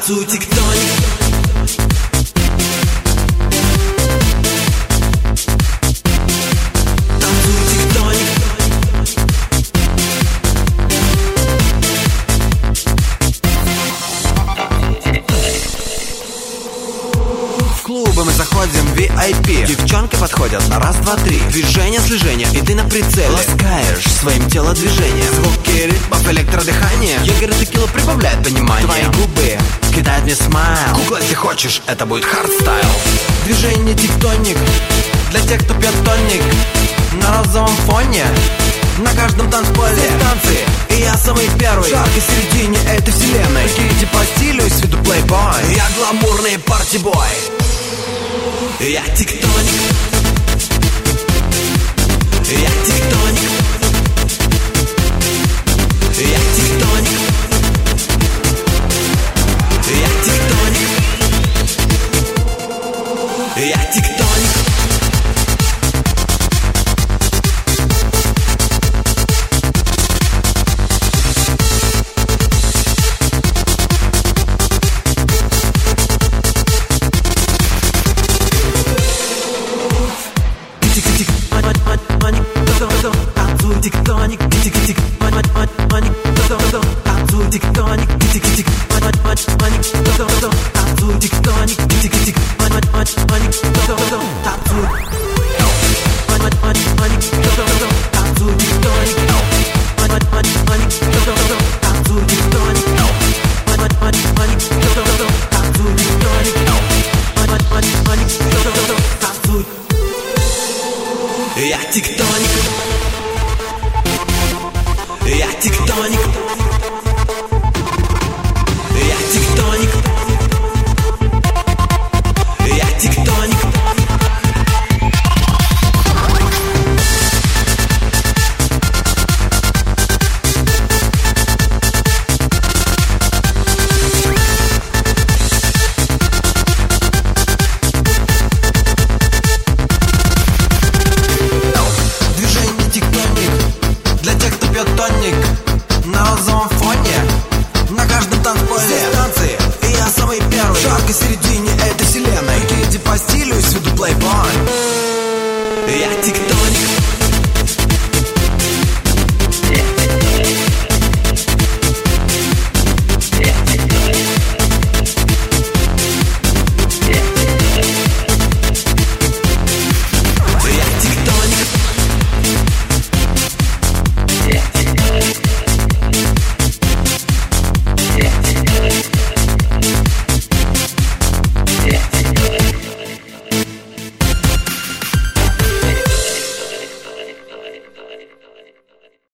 Танцуй тектоник. В клубы мы заходим в VIP. Девчонки подходят на раз, два, три. Движение, слежение, и ты на прицеле. Ласкаешь своим телодвижением. Звуки ритмов, электродыхание. Егерь и текила прибавляет понимание. Твои губы кидают мне смайл. Кукла, если хочешь, это будет хардстайл. Движение тектоник для тех, кто пьет тоник. На розовом фоне, на каждом танцполе танцы, и я самый первый. В жаркой середине этой вселенной. Прикиньте по стилю и с виду плейбой. Я гламурный партибой. Я тектоник. Я тектоник. Я тектоник. Я тектоник. Я тектоник. Танцуй тектоник, тик-тик-тик, маник, танцуй тектоник, тик-тик-тик, маник, танцуй тектоник, тик-тик-тик, маник, танцуй, танцуй тектоник, маник,